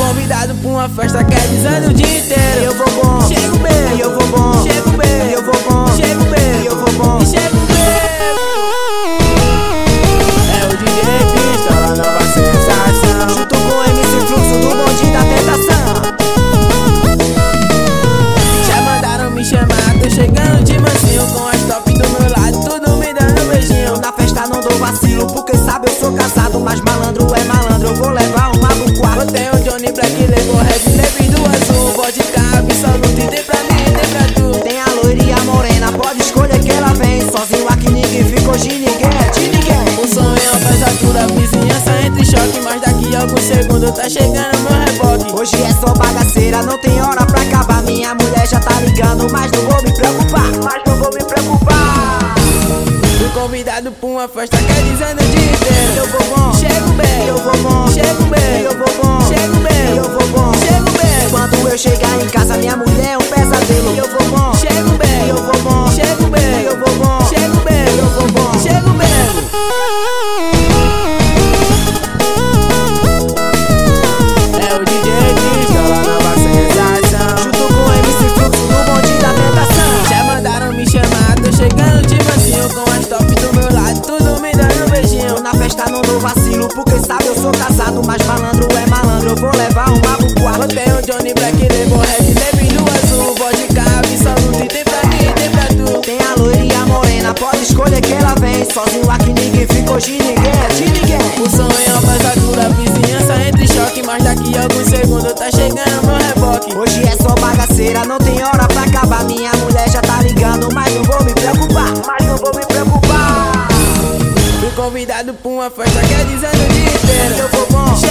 convidado pra uma festa que é dizendo o dia inteiro. E eu vou bom, chego bem, e eu vou bom, chego bem, e eu vou bom, chego bem, e eu vou bom, e chego bem. É o DJ Pistola, nova sensação, junto com o MC Fluxo do bonde da tentação. Já mandaram me chamar, tô chegando de mansinho, com as top do meu lado, tudo me dando beijinho. Na festa não dou vacilo, porque sabe eu sou casado, mas malandro é malandro, eu vou levar uma pro quarto. Botei o Johnny Black, levou Red, levei do azul, vodka, absolute, tem pra mim, tem pra tu. Tem a loira e a morena, pode escolher que ela vem. Sozinho aqui ninguém fica, hoje ninguém é de ninguém. O som é uma pesadura, a vizinhança entra em choque, mas daqui a alguns segundos tá chegando meu reboque. Hoje é só bagaceira, não tem hora pra acabar. Minha mulher já tá ligando, mas não vou me preocupar, mas não vou me preocupar. Fui convidado pra uma festa que é dizendo o dia inteiro. Eu vou bom, chego bem, eu vou bom, chego bem, eu vou bom, chego bem, eu vou bom, chego bem. Quando eu chegar em casa, minha mulher é um pesadelo. Eu vou bom, Chego bem, eu vou bom, chego bem, eu vou bom, chego bem, eu vou bom, chego bem. É o DJ Pistola, nova sensação, junto com o MC Fluxo do bonde da tentação. já mandaram me chamar, tô chegando de mansinho, com as top do meu lado, tudo me dando beijinho. Na festa não dou vacilo, porque sabe eu sou casado, mas malandro é malandro, eu vou levar uma pro quarto. Botei o Johnny Black, levou Red, levei do azul, vodka, absolute, tem pra mim, tem pra tu. Tem a loira e a morena, pode escolher que ela vem. Sozinho aqui ninguém fica, hoje ninguém é de ninguém. O som é uma pesadura, a vizinhança entra em choque, mas daqui a alguns segundos tá chegando meu reboque. Hoje é só bagaceira, não tem hora pra acabar. Minha mulher já tá ligando, mas não vou me preocupar, mas não vou me preocupar. Fui convidado pra uma festa que é dizendo o dia inteiro. Eu vou bom,